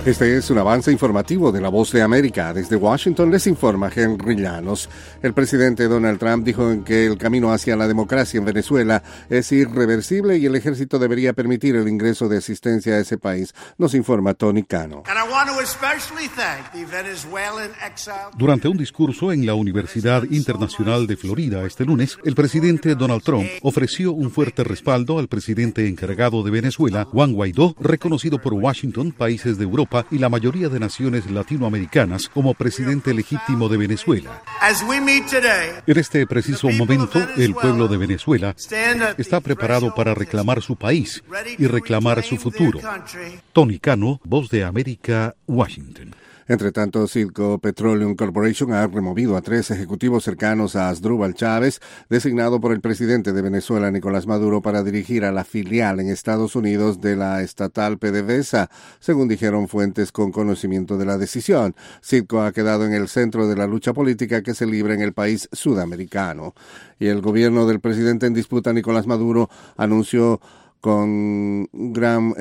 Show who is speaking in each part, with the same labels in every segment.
Speaker 1: Este es un avance informativo de La Voz de América. Desde Washington les informa Henry Llanos. El presidente Donald Trump dijo que el camino hacia la democracia en Venezuela es irreversible y el ejército debería permitir el ingreso de asistencia a ese país. Nos informa Tony Cano.
Speaker 2: Durante un discurso en la Universidad Internacional de Florida este lunes, el presidente Donald Trump ofreció un fuerte respaldo al presidente encargado de Venezuela, Juan Guaidó, reconocido por Washington, países de Europa y la mayoría de naciones latinoamericanas como presidente legítimo de Venezuela. En este preciso momento, el pueblo de Venezuela está preparado para reclamar su país y reclamar su futuro. Tony Cano, Voz de América, Washington.
Speaker 1: Entre tanto, Silco Petroleum Corporation ha removido a 3 ejecutivos cercanos a Asdrúbal Chávez, designado por el presidente de Venezuela, Nicolás Maduro, para dirigir a la filial en Estados Unidos de la estatal PDVSA, según dijeron fuentes con conocimiento de la decisión. Silco ha quedado en el centro de la lucha política que se libra en el país sudamericano. Y el gobierno del presidente en disputa, Nicolás Maduro, anunció con gran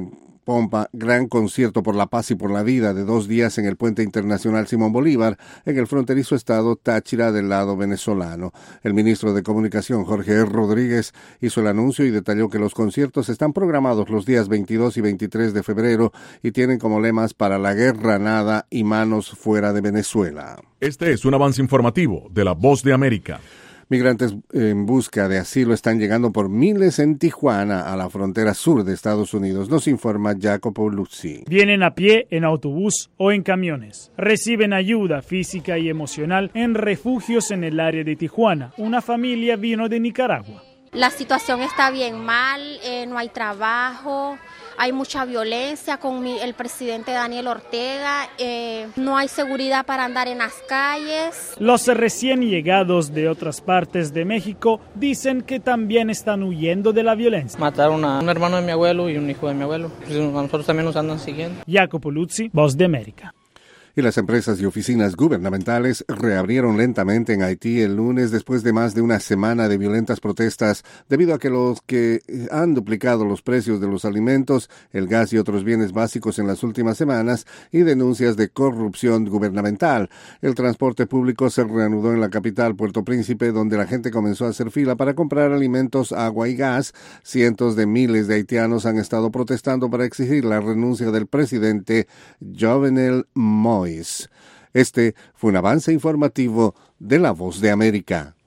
Speaker 1: concierto por la paz y por la vida de 2 días en el Puente Internacional Simón Bolívar, en el fronterizo estado Táchira del lado venezolano. El ministro de Comunicación, Jorge Rodríguez, hizo el anuncio y detalló que los conciertos están programados los días 22 y 23 de febrero y tienen como lemas para la guerra nada y manos fuera de Venezuela.
Speaker 3: Este es un avance informativo de La Voz de América.
Speaker 1: Migrantes en busca de asilo están llegando por miles en Tijuana, a la frontera sur de Estados Unidos. Nos informa Jacopo Luzzi.
Speaker 4: Vienen a pie, en autobús o en camiones. Reciben ayuda física y emocional en refugios en el área de Tijuana. Una familia vino de Nicaragua.
Speaker 5: La situación está bien mal, no hay trabajo, hay mucha violencia con el presidente Daniel Ortega, no hay seguridad para andar en las calles.
Speaker 4: Los recién llegados de otras partes de México dicen que también están huyendo de la violencia.
Speaker 6: Mataron a un hermano de mi abuelo y un hijo de mi abuelo. Pues a nosotros también nos andan siguiendo.
Speaker 4: Jacopo Luzzi, Voz de América.
Speaker 1: Y las empresas y oficinas gubernamentales reabrieron lentamente en Haití el lunes después de más de una semana de violentas protestas debido a que los que han duplicado los precios de los alimentos, el gas y otros bienes básicos en las últimas semanas y denuncias de corrupción gubernamental. El transporte público se reanudó en la capital, Puerto Príncipe, donde la gente comenzó a hacer fila para comprar alimentos, agua y gas. Cientos de miles de haitianos han estado protestando para exigir la renuncia del presidente Jovenel Moïse. Este fue un avance informativo de La Voz de América.